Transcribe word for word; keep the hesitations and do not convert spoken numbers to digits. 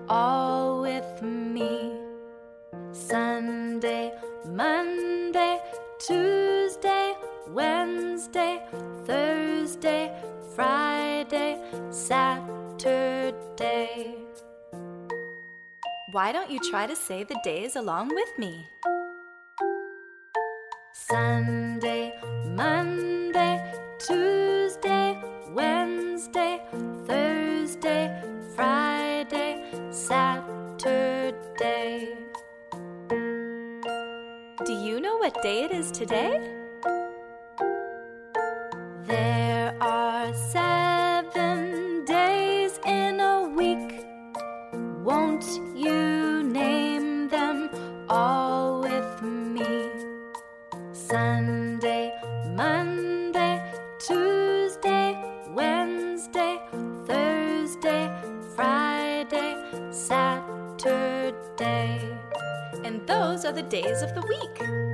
all with me. Sunday, Monday, Tuesday, Wednesday, Thursday, Friday, Saturday. Why don't you try to say the days along with me? Sunday, Monday, Tuesday, Wednesday, Thursday, Friday, Saturday. Do you know what day it is today? There are seven days in a week. Won't you name them all with me? Sunday, Monday, Tuesday, Wednesday, Thursday, Friday, Saturday. And those are the days of the week.